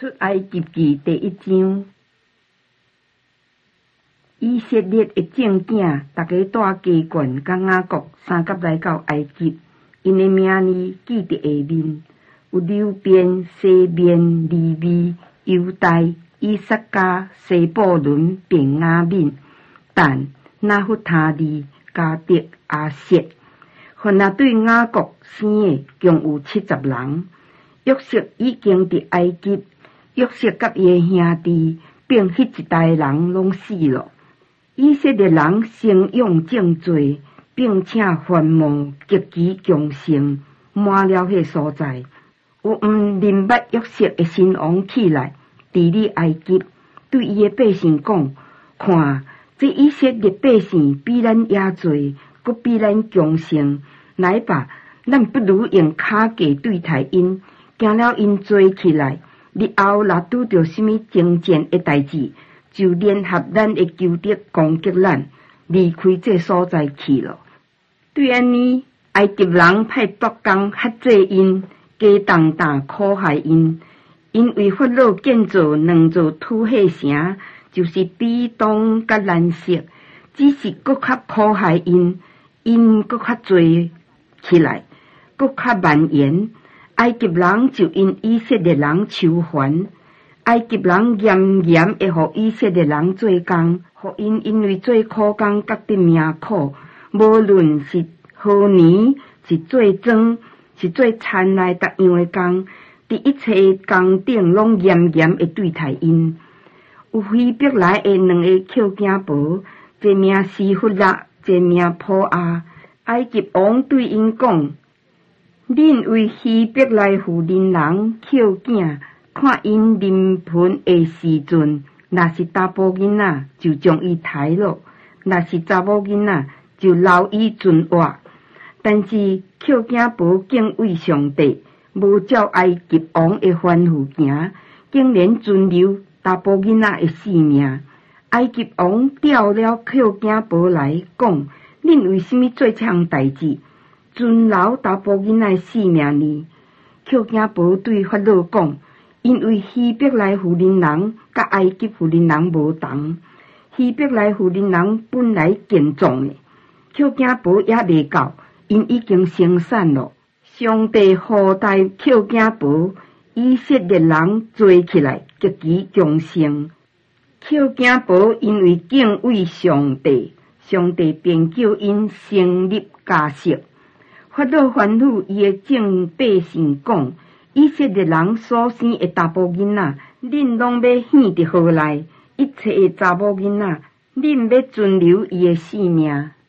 出埃及記第1章。以色列的眾囝，大家帶家眷甲雅各三甲來到埃及，因的名字記佇下面，有流便、西面、利未、猶大、以撒加、西布倫、便雅憫、但、拿弗他利、迦得、亞設。凡那對雅各生的，共有70人。約瑟已經佇埃及，約瑟甲伊的兄弟，並迄一代人攏死了。以色列人生養正濟，並且繁茂極其強盛，滿了迄所在。有毋明捌約瑟的新王起來，治理埃及，對伊的百姓講：看，這以色列百姓比咱也濟，閣比咱強盛。來吧，咱不如用骹架對待因，驚了因做起來。日後若拄着什麼爭戰的代志，就聯合咱的仇敵攻擊咱，離開這所在去了。對安尼，埃及人派督工轄制因，加重擔苦害因，因為法老建造2座土匪城，就是比東甲蘭色，只是閣較苦害因，因閣較濟起來，閣較蔓延。埃及人就因以色列人愁煩，埃及人嚴嚴會互以色列人做工，互因為做苦工覺得命苦，無論是何年，是做莊，是做田內逐樣的工，佇一切工頂攏嚴嚴會對待因。有菲伯來的2個扣囝婆，一名西弗拉，一名普亞。埃及王對因講：恁為希伯來婦人人扣囝，看因臨盆的時陣，若是查甫囡仔，就將伊抬落；若是查某囡仔，就留伊存活。但是扣囝婆敬畏上帝，無照埃及王的吩咐行，竟然存留查甫囡仔的性命。埃及王調了扣囝婆來講：恁為什麼做這項代志？存留查甫囡仔性命呢？扣囝婆對法老講：因為希伯來婦人人甲埃及婦人人無同，希伯來婦人人本來健壯的，扣囝婆也未到，因已經生產了。上帝厚待扣囝婆，以色列人做起來極其強盛。扣囝婆因為敬畏上帝，上帝便叫因成立家室。法老吩咐伊的眾百姓講：以色列人所生的查甫囡仔，恁攏要獻佇河內；一切的查某囡仔，恁要存留伊的性命。